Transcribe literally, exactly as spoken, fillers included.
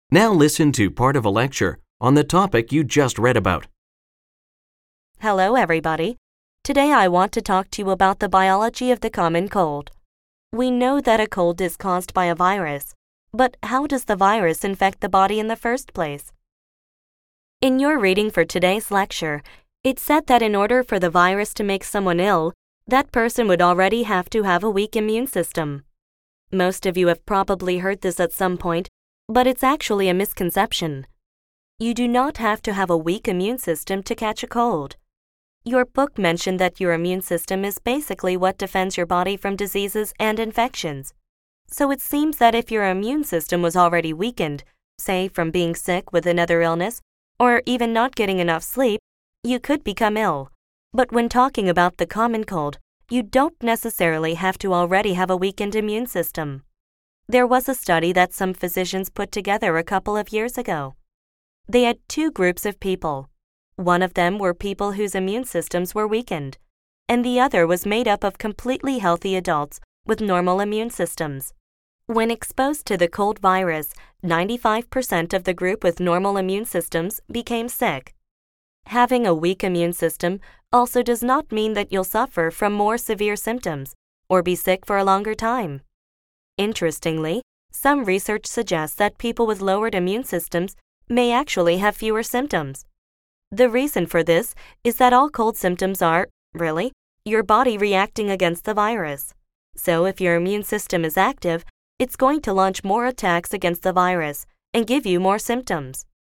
Now listen to part of a lecture on the topic you just read about. Hello, everybody. Today I want to talk to you about the biology of the common cold. We know that a cold is caused by a virus, but how does the virus infect the body in the first place? In your reading for today's lecture, it said that in order for the virus to make someone ill, that person would already have to have a weak immune system. Most of you have probably heard this at some point, but it's actually a misconception. You do not have to have a weak immune system to catch a cold. Your book mentioned that your immune system is basically what defends your body from diseases and infections. So it seems that if your immune system was already weakened, say from being sick with another illness, or even not getting enough sleep, you could become ill. But when talking about the common cold, you don't necessarily have to already have a weakened immune system. There was a study that some physicians put together a couple of years ago. They had two groups of people. One of them were people whose immune systems were weakened, and the other was made up of completely healthy adults with normal immune systems. When exposed to the cold virus, ninety-five percent of the group with normal immune systems became sick. Having a weak immune system also does not mean that you'll suffer from more severe symptoms or be sick for a longer time. Interestingly, some research suggests that people with lowered immune systems may actually have fewer symptoms. The reason for this is that all cold symptoms are, really, your body reacting against the virus. So if your immune system is active, it's going to launch more attacks against the virus and give you more symptoms.